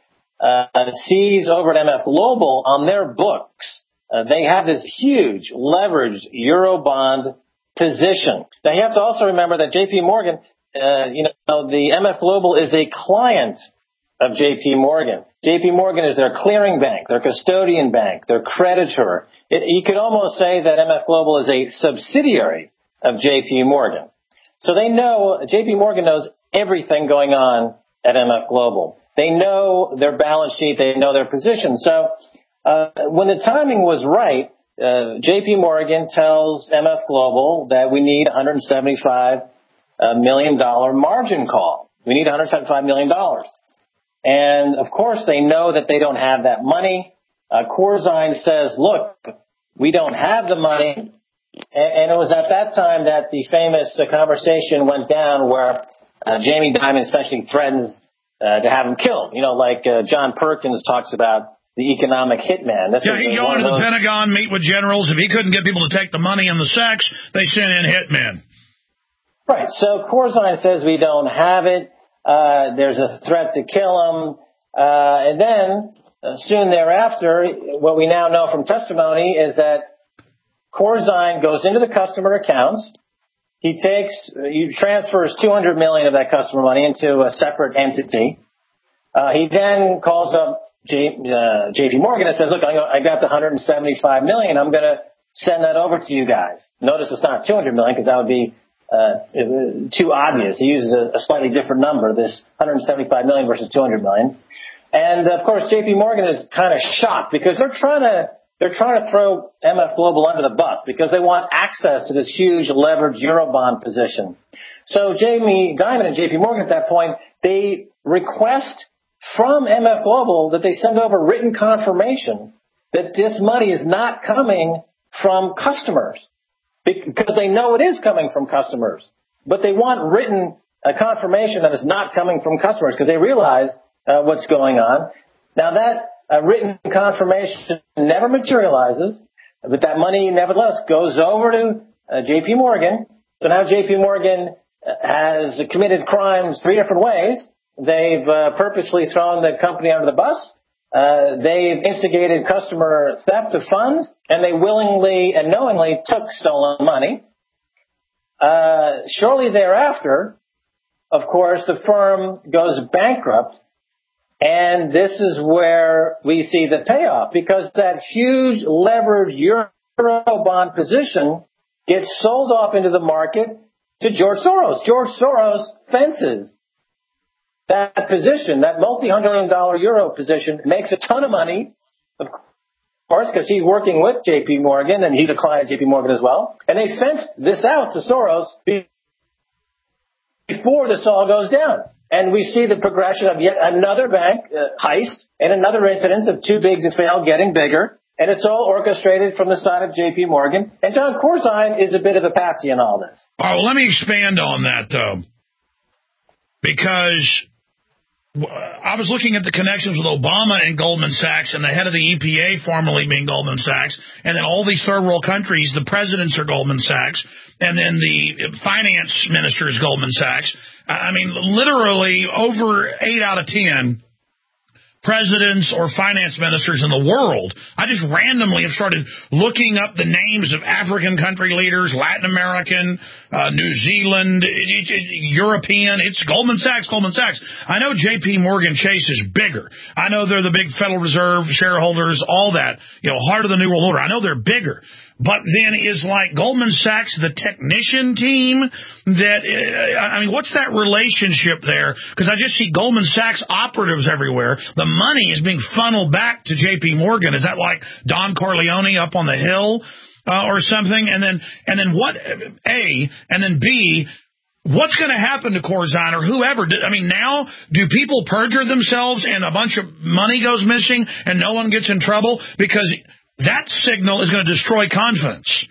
Uh, sees over at M F Global on their books, uh, they have this huge leveraged Eurobond position. Now you have to also remember that J P Morgan, uh, you know, the M F Global is a client of J P Morgan. J P Morgan is their clearing bank, their custodian bank, their creditor. It, you could almost say that M F Global is a subsidiary of J P Morgan. So they know, J P Morgan knows everything going on at M F Global. They know their balance sheet. They know their position. So uh, when the timing was right, uh, J P Morgan tells M F Global that we need one hundred seventy-five million dollars margin call. We need one hundred seventy-five million dollars. And, of course, they know that they don't have that money. Uh, Corzine says, look, we don't have the money. And, and it was at that time that the famous uh, conversation went down where uh, Jamie Dimon essentially threatens Uh, to have him killed. You know, like uh, John Perkins talks about the economic hitman. This yeah, he'd go into the Pentagon, meet with generals. If he couldn't get people to take the money and the sex, they sent in hitmen. Right. So Corzine says we don't have it. Uh, there's a threat to kill him. Uh, and then uh, soon thereafter, what we now know from testimony is that Corzine goes into the customer accounts. He takes, he transfers two hundred million dollars of that customer money into a separate entity. Uh, he then calls up J, uh, J P Morgan and says, look, I got the one hundred seventy-five million dollars. I'm going to send that over to you guys. Notice it's not two hundred million dollars because that would be uh, too obvious. He uses a, a slightly different number, this one hundred seventy-five million dollars versus two hundred million dollars. And, of course, J P Morgan is kind of shocked because they're trying to They're trying to throw M F Global under the bus because they want access to this huge leveraged Eurobond position. So Jamie Dimon and J P Morgan at that point, they request from M F Global that they send over written confirmation that this money is not coming from customers because they know it is coming from customers. But they want written uh, confirmation that it's not coming from customers because they realize uh, what's going on. Now that A written confirmation never materializes, but that money nevertheless goes over to uh, J P Morgan. So now J P Morgan has committed crimes three different ways. They've uh, purposely thrown the company under the bus. Uh, they've instigated customer theft of funds, and they willingly and knowingly took stolen money. Uh, shortly thereafter, of course, the firm goes bankrupt. And this is where we see the payoff because that huge leveraged Eurobond position gets sold off into the market to George Soros. George Soros fences that position, that multi-hundred million dollar euro position, makes a ton of money, of course, because he's working with J P Morgan and he's a client of J P Morgan as well. And they fenced this out to Soros before this all goes down. And we see the progression of yet another bank uh, heist and another incidence of too big to fail getting bigger. And it's all orchestrated from the side of J P. Morgan. And John Corzine is a bit of a patsy in all this. All right, well, let me expand on that, though. Because I was looking at the connections with Obama and Goldman Sachs and the head of the E P A formerly being Goldman Sachs, and then all these third world countries, the presidents are Goldman Sachs, and then the finance minister is Goldman Sachs. I mean, literally over eight out of ten presidents or finance ministers in the world. I just randomly have started looking up the names of African country leaders, Latin American, uh, New Zealand, it, it, it, European. It's Goldman Sachs, Goldman Sachs. I know J P. Morgan Chase is bigger. I know they're the big Federal Reserve shareholders, all that, you know, heart of the New World Order. I know they're bigger. But then is like Goldman Sachs the technician team that, uh, I mean, what's that relationship there? Because I just see Goldman Sachs operatives everywhere. The money is being funneled back to J P. Morgan. Is that like Don Corleone up on the hill uh, or something? And then, and then what, A, and then B, what's going to happen to Corzine or whoever? I mean, now, do people perjure themselves and a bunch of money goes missing and no one gets in trouble? Because that signal is going to destroy confidence.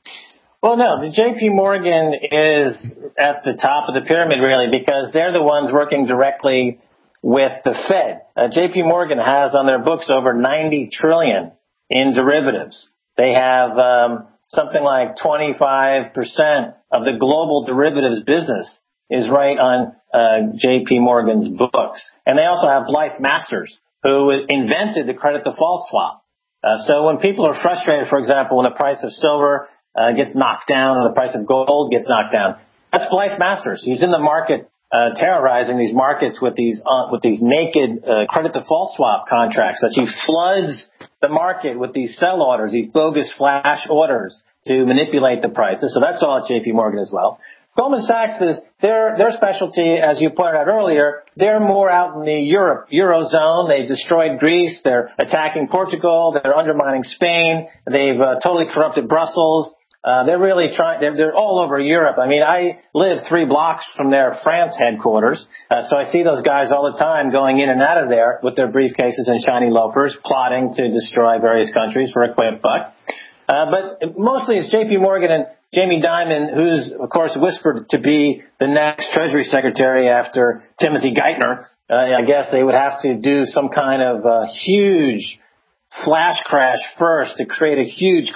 Well, no, the J P. Morgan is at the top of the pyramid, really, because they're the ones working directly with the Fed. Uh, J P. Morgan has on their books over ninety trillion dollars in derivatives. They have um, something like twenty-five percent of the global derivatives business is right on uh, J P. Morgan's books. And they also have Blythe Masters, who invented the credit default swap. Uh, so when people are frustrated, for example, when the price of silver uh, gets knocked down or the price of gold gets knocked down, that's Blythe Masters. He's in the market uh, terrorizing these markets with these uh, with these naked uh, credit default swap contracts that he floods the market with these sell orders, these bogus flash orders to manipulate the prices. So that's all at J P. Morgan as well. Goldman Sachs is their their specialty, as you pointed out earlier. They're more out in the Europe Eurozone. They destroyed Greece. They're attacking Portugal. They're undermining Spain. They've uh, totally corrupted Brussels. Uh, they're really trying. They're, they're all over Europe. I mean, I live three blocks from their France headquarters, uh, so I see those guys all the time going in and out of there with their briefcases and shiny loafers, plotting to destroy various countries for a quick buck. Uh, but mostly it's J P. Morgan and Jamie Dimon, who's, of course, whispered to be the next Treasury Secretary after Timothy Geithner. Uh, I guess they would have to do some kind of uh, huge flash crash first to create a huge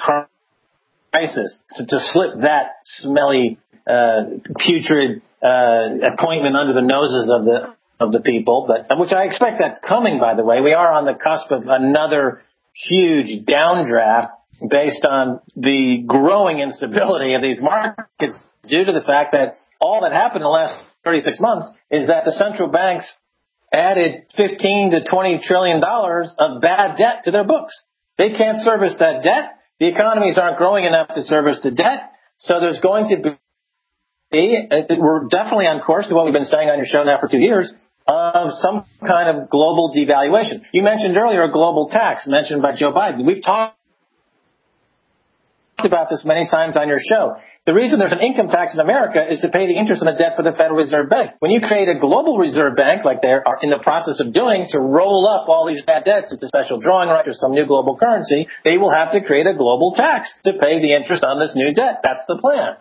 crisis to, to slip that smelly, uh, putrid uh, appointment under the noses of the of the people. But which I expect that's coming, by the way. We are on the cusp of another huge downdraft based on the growing instability of these markets due to the fact that all that happened in the last thirty-six months is that the central banks added fifteen to twenty trillion dollars of bad debt to their books. They can't service that debt. The economies aren't growing enough to service the debt. So there's going to be, we're definitely on course to what we've been saying on your show now for two years, of some kind of global devaluation. You mentioned earlier a global tax mentioned by Joe Biden. We've talked about this many times on your show. The reason there's an income tax in America is to pay the interest on the debt for the Federal Reserve Bank. When you create a global reserve bank, like they are in the process of doing, to roll up all these bad debts into special drawing rights or some new global currency, they will have to create a global tax to pay the interest on this new debt. That's the plan.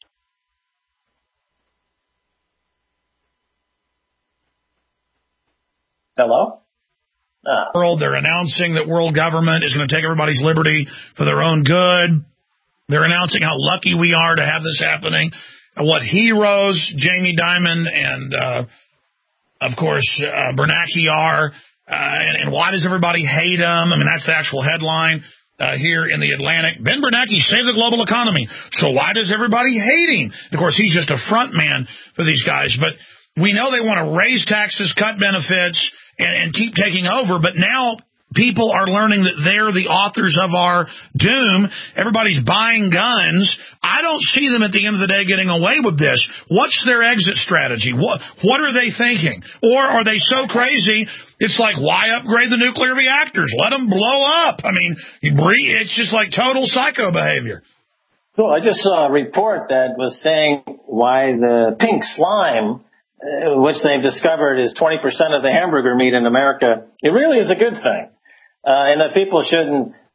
Hello? Ah. World, they're announcing that world government is going to take everybody's liberty for their own good. They're announcing how lucky we are to have this happening. What heroes Jamie Dimon and, uh, of course, uh, Bernanke are, uh, and, and why does everybody hate them? I mean, that's the actual headline uh, here in the Atlantic. Ben Bernanke saved the global economy. So why does everybody hate him? Of course, he's just a front man for these guys. But we know they want to raise taxes, cut benefits, and, and keep taking over. But now people are learning that they're the authors of our doom. Everybody's buying guns. I don't see them at the end of the day getting away with this. What's their exit strategy? What what are they thinking? Or are they so crazy, it's like, why upgrade the nuclear reactors? Let them blow up. I mean, it's just like total psycho behavior. Well, I just saw a report that was saying why the pink slime, uh, which they've discovered is twenty percent of the hamburger meat in America, it really is a good thing. Uh, and that people shouldn't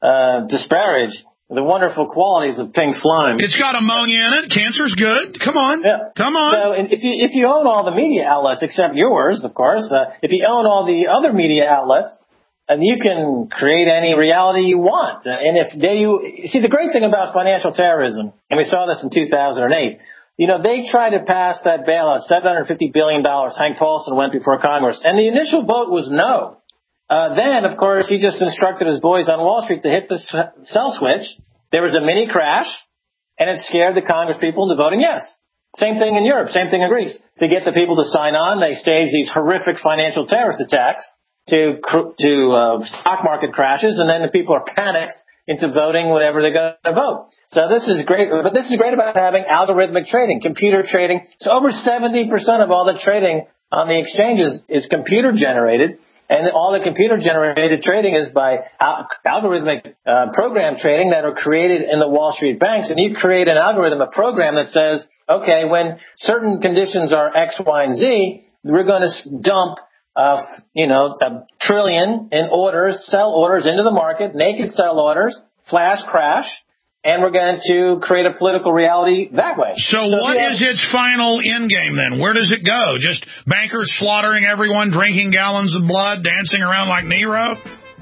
uh, disparage the wonderful qualities of pink slime. It's got ammonia in it. Cancer's good. Come on. Yeah. Come on. So and if you if you own all the media outlets except yours, of course, uh, if you own all the other media outlets, and you can create any reality you want. And if they you see the great thing about financial terrorism, and we saw this in two thousand eight. You know, they tried to pass that bailout, seven hundred fifty billion dollars. Hank Paulson went before Congress, and the initial vote was no. Uh, then, of course, he just instructed his boys on Wall Street to hit the sell switch. There was a mini crash, and it scared the Congress people into voting yes. Same thing in Europe, same thing in Greece. To get the people to sign on, they staged these horrific financial terrorist attacks to to uh, stock market crashes, and then the people are panicked into voting whatever they're going to vote. So this is great, but this is great about having algorithmic trading, computer trading. So over seventy percent of all the trading on the exchanges is computer generated. And all the computer-generated trading is by al- algorithmic uh, program trading that are created in the Wall Street banks. And you create an algorithm, a program that says, okay, when certain conditions are X, Y, and Z, we're going to dump, uh, you know, a trillion in orders, sell orders into the market, naked sell orders, flash crash, and we're going to create a political reality that way. So, so what is its final end game then? Where does it go? Just bankers slaughtering everyone, drinking gallons of blood, dancing around like Nero?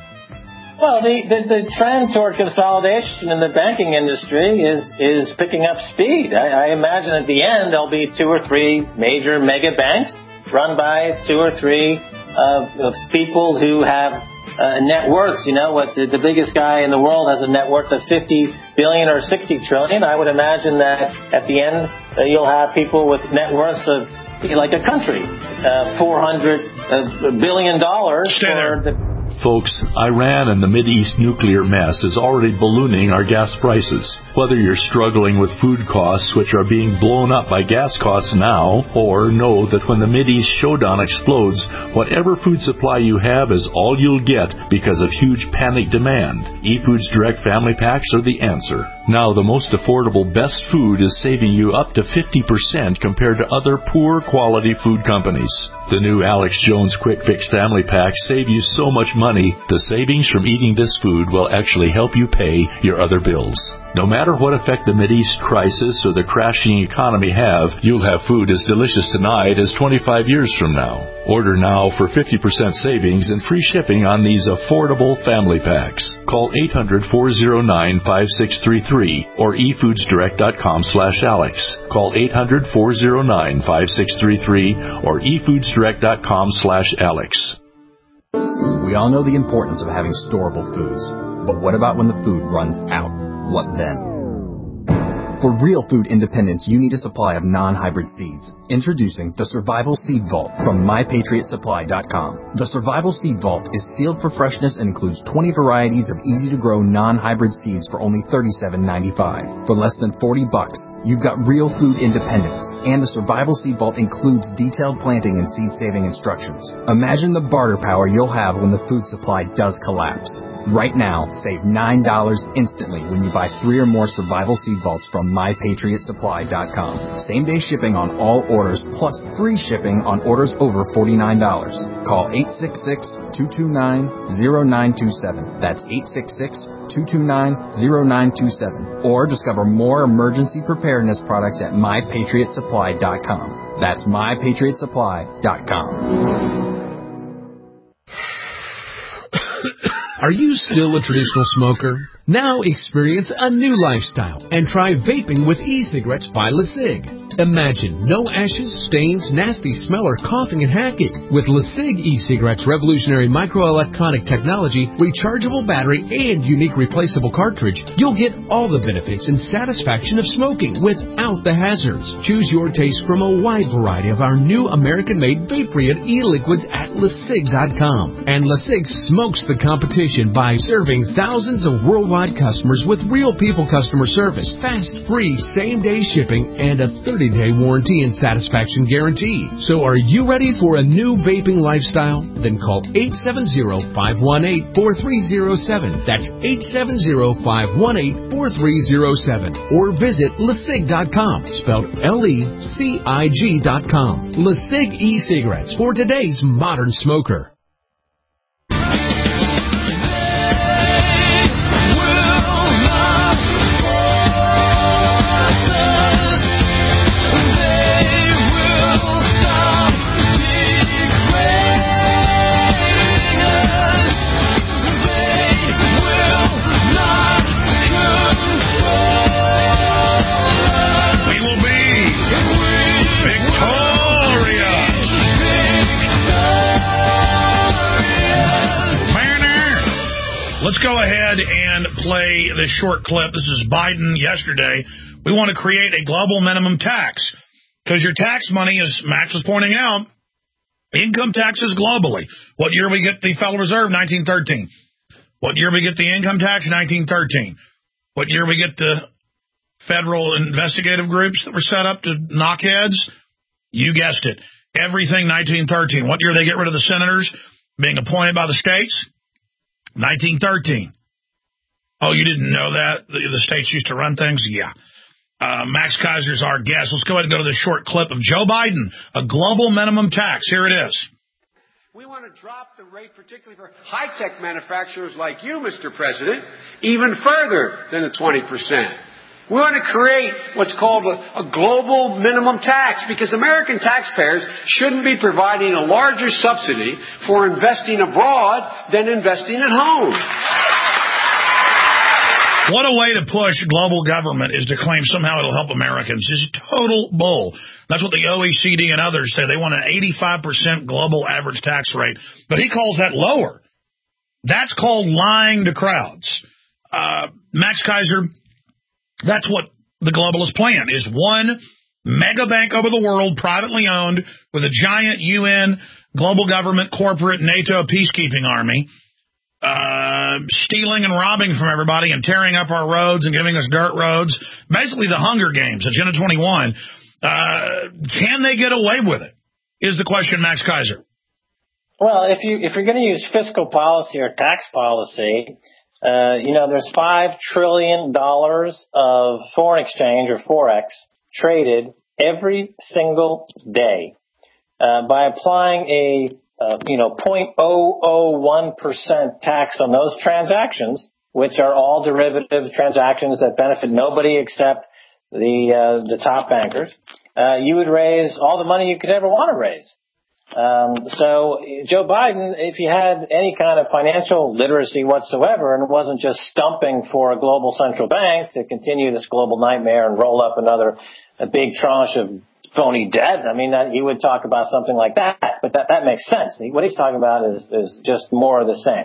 Well, the, the, the trend toward consolidation in the banking industry is, is picking up speed. I, I imagine at the end there'll be two or three major mega banks run by two or three uh, of people who have Uh, net worths, you know, what the, the biggest guy in the world has a net worth of fifty billion or sixty trillion. I would imagine that at the end uh, you'll have people with net worths of you know, like a country, uh, four hundred billion dollars for the. Folks, Iran and the Mideast nuclear mess is already ballooning our gas prices. Whether you're struggling with food costs, which are being blown up by gas costs now, or know that when the Mideast showdown explodes, whatever food supply you have is all you'll get because of huge panic demand. eFoods Direct Family Packs are the answer. Now, the most affordable best food is saving you up to fifty percent compared to other poor quality food companies. The new Alex Jones Quick Fix Family Packs save you so much money, the savings from eating this food will actually help you pay your other bills. No matter what effect the Mideast crisis or the crashing economy have, you'll have food as delicious tonight as twenty-five years from now. Order now for fifty percent savings and free shipping on these affordable family packs. Call eight hundred, four oh nine, five six three three or e foods direct dot com slash Alex. Call eight hundred, four oh nine, five six three three or e foods direct dot com slash Alex. We all know the importance of having storable foods, but what about when the food runs out? What then? For real food independence, you need a supply of non-hybrid seeds. Introducing the Survival Seed Vault from my patriot supply dot com. The Survival Seed Vault is sealed for freshness and includes twenty varieties of easy-to-grow non-hybrid seeds for only thirty-seven ninety-five. For less than forty bucks, you've got real food independence. And the Survival Seed Vault includes detailed planting and seed-saving instructions. Imagine the barter power you'll have when the food supply does collapse. Right now, save nine dollars instantly when you buy three or more Survival Seed Vaults from my patriot supply dot com. Same-day shipping on all orders, plus free shipping on orders over forty-nine dollars. Call eight six six, two two nine, zero nine two seven. That's eight six six, two two nine, zero nine two seven. Or discover more emergency preparedness products at my patriot supply dot com. That's my patriot supply dot com. Are you still a traditional smoker? Now experience a new lifestyle and try vaping with e-cigarettes by LeSig. Imagine no ashes, stains, nasty smell, or coughing and hacking. With LeSig e-cigarettes' revolutionary microelectronic technology, rechargeable battery, and unique replaceable cartridge, you'll get all the benefits and satisfaction of smoking without the hazards. Choose your taste from a wide variety of our new American-made vape-free e-liquids at LeSig dot com. And LeSig smokes the competition by serving thousands of worldwide customers with real people customer service, fast, free, same-day shipping, and a thirty-day warranty and satisfaction guarantee. So are you ready for a new vaping lifestyle? Then call eight seven zero, five one eight, four three zero seven. That's eight seven zero, five one eight, four three zero seven. Or visit LeSig dot com, spelled L E C I G dot com. LeSig e-cigarettes for today's modern smoker. let's go ahead and play this short clip. This is Biden yesterday. We want to create a global minimum tax because your tax money, as Max was pointing out, income taxes globally. What year we get the Federal Reserve? nineteen thirteen. What year we get the income tax? nineteen thirteen. What year we get the federal investigative groups that were set up to knock heads? You guessed it. Everything nineteen thirteen. What year they get rid of the senators being appointed by the states? nineteen thirteen. Oh, you didn't know that? The, the states used to run things? Yeah. Uh, Max Keiser's our guest. Let's go ahead and go to this short clip of Joe Biden, a global minimum tax. Here it is. We want to drop the rate, particularly for high-tech manufacturers like you, Mister President, even further than the twenty percent. We want to create what's called a, a global minimum tax because American taxpayers shouldn't be providing a larger subsidy for investing abroad than investing at home. What a way to push global government is to claim somehow it'll help Americans. It's total bull. That's what the O E C D and others say. They want an eighty-five percent global average tax rate. But he calls that lower. That's called lying to crowds. Uh, Max Keiser, that's what the globalist plan is. One mega bank over the world, privately owned, with a giant U N, global government, corporate, NATO peacekeeping army, uh, stealing and robbing from everybody and tearing up our roads and giving us dirt roads. Basically the Hunger Games, Agenda twenty-one. Uh, can they get away with it, is the question, Max Keiser. Well, if, you, if you're going to use fiscal policy or tax policy, Uh, you know, there's five trillion dollars of foreign exchange or forex traded every single day. Uh, by applying a, uh, you know, zero point zero zero one percent tax on those transactions, which are all derivative transactions that benefit nobody except the, uh, the top bankers, uh, you would raise all the money you could ever want to raise. Um, so Joe Biden, if he had any kind of financial literacy whatsoever and wasn't just stumping for a global central bank to continue this global nightmare and roll up another a big tranche of phony debt, I mean, that, he would talk about something like that. But that, that makes sense. What he's talking about is, is just more of the same.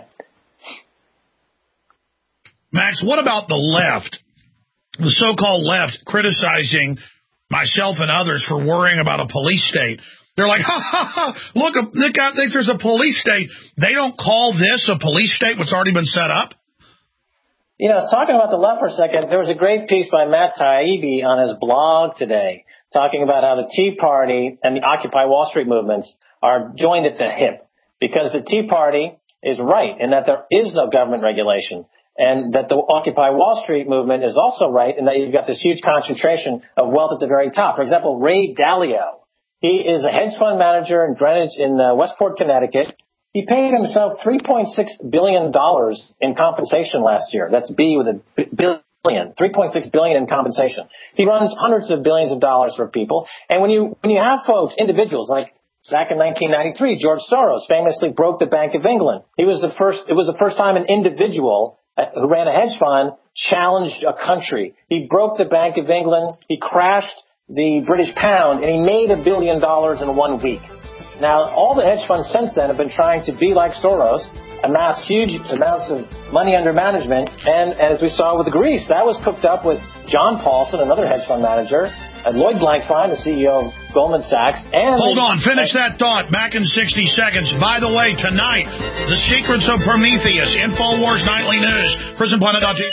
Max, what about the left, the so-called left, criticizing myself and others for worrying about a police state? They're like, ha, ha, ha, look, look out, think there's a police state. They don't call this a police state, what's already been set up? You know, talking about the left for a second, there was a great piece by Matt Taibbi on his blog today talking about how the Tea Party and the Occupy Wall Street movements are joined at the hip because the Tea Party is right in that there is no government regulation and that the Occupy Wall Street movement is also right in that you've got this huge concentration of wealth at the very top. For example, Ray Dalio. He is a hedge fund manager in Greenwich, in uh, Westport, Connecticut. He paid himself three point six billion dollars in compensation last year. That's B with a b- billion. three point six billion dollars in compensation. He runs hundreds of billions of dollars for people. And when you, when you have folks, individuals like back in nineteen ninety-three, George Soros famously broke the Bank of England. He was the first, it was the first time an individual who ran a hedge fund challenged a country. He broke the Bank of England. He crashed the British pound, and he made a billion dollars in one week. Now, all the hedge funds since then have been trying to be like Soros, amass huge amounts of money under management, and as we saw with Greece, that was cooked up with John Paulson, another hedge fund manager, and Lloyd Blankfein, the C E O of Goldman Sachs, and... Hold on, finish that thought. Back in sixty seconds. By the way, tonight, The Secrets of Prometheus, InfoWars Nightly News, prison planet dot t v.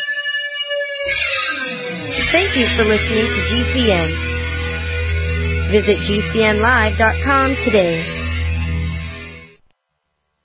Thank you for listening to G C N. Visit G C N live dot com today.